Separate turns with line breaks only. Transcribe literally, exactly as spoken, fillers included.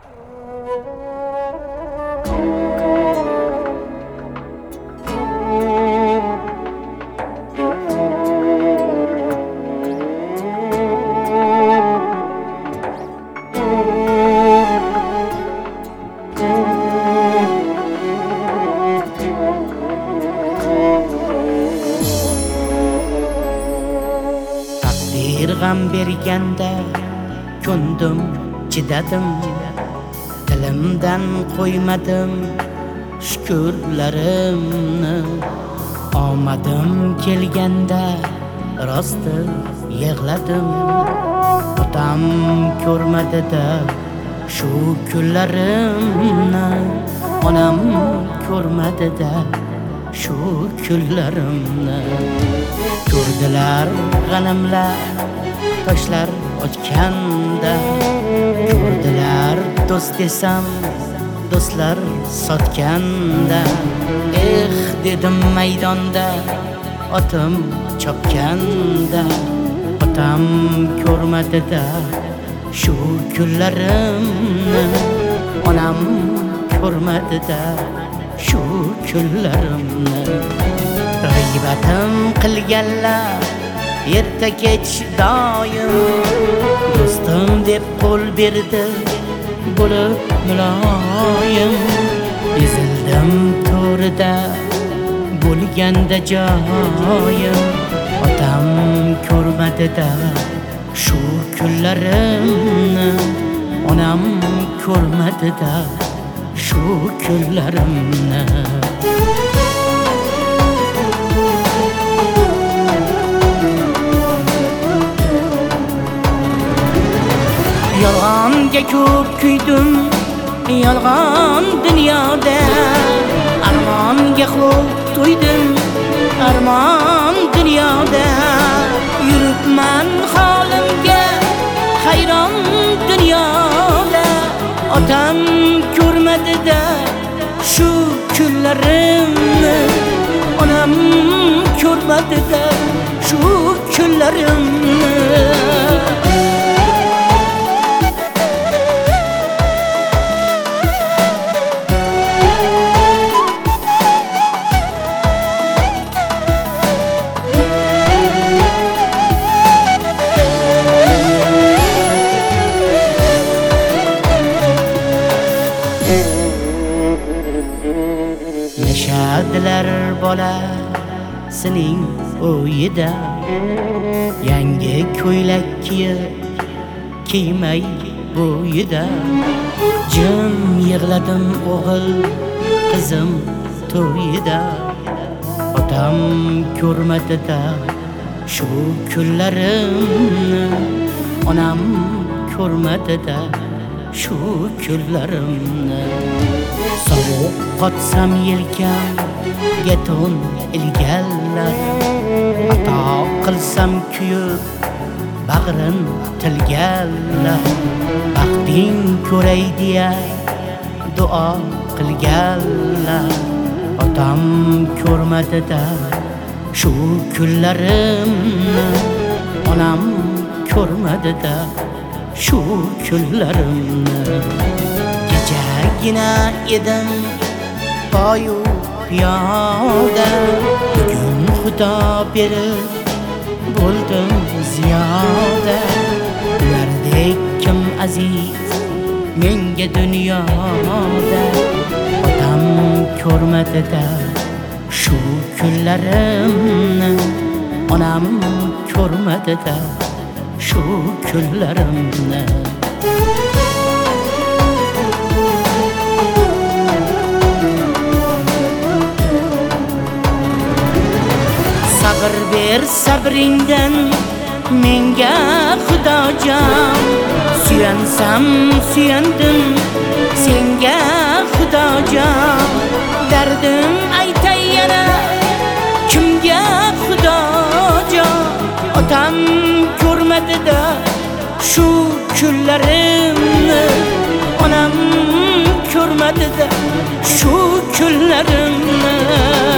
G'am berganda ko'ndim, chidadim, dilimdan qo'ymadim shukurlarimni. Omadim kelganda rosti yig'ladim, otam ko'rmadi-da shu kunlarimni, onam ko'rmadi-da shu kunlarimni. Ko'rdilar g'animlar toshlar ochganda, ko'rdilar do'st desam do'stlar sotganda. Eh dedim maydonda otim chopganda, otam ko'rmadi-da shu kunlarimni, onam ko'rmadi-da shu kunlarimni. G'iybatim qilganlar erta kech doim do'stim deb qo'l berdi bo'lib muloyim. Ezildim to'rida bo'lganda joyim, otam ko'rmadi-da shu kunlarimni, onam ko'rmadi-da shu kunlarimni. Yolg'onga ko'p kuydim, yolg'on dunyoda, armonga xo'p to'ydim, armon dunyoda. Yuribman holimga hayron dunyoda, otam ko'rmadi-da shu kunlarimni, onam ko'rmadi-da shu kunlarimni. Yashadilar bola sening o'yida, yangi ko'ylak kiyib kiymay bo'yida. Jim yig'ladim o'g'il qizim to'yida, otam ko'rmadi-da shu kunlarimni, onam ko'rmadi-da shu kunlarimni. Sovuq qotsam yelkamga to'n ilganlar, xato qilsam kuyib bag'rin tilganlar. Baxting ko'ray deya duo qilganlar, otam ko'rmadi-da shu kunlarimni, onam ko'rmadi-da shu kunlarimni. Kechagina edim poyu piyoda, bugun xudo berib bo'ldim ziyoda. Ulardek kim aziz menga dunyoda, otam ko'rmadi-da shu kunlarimni, onam ko'rmadi-da shu kunlarimni. Sabr ber sabringdan menga xudojon, suyansam suyandim senga xudojon. Dardim aytay yana kimga xudojon, otam ko'rmadi-da shu kunlarimni, onam ko'rmadi-da shu kunlarimni.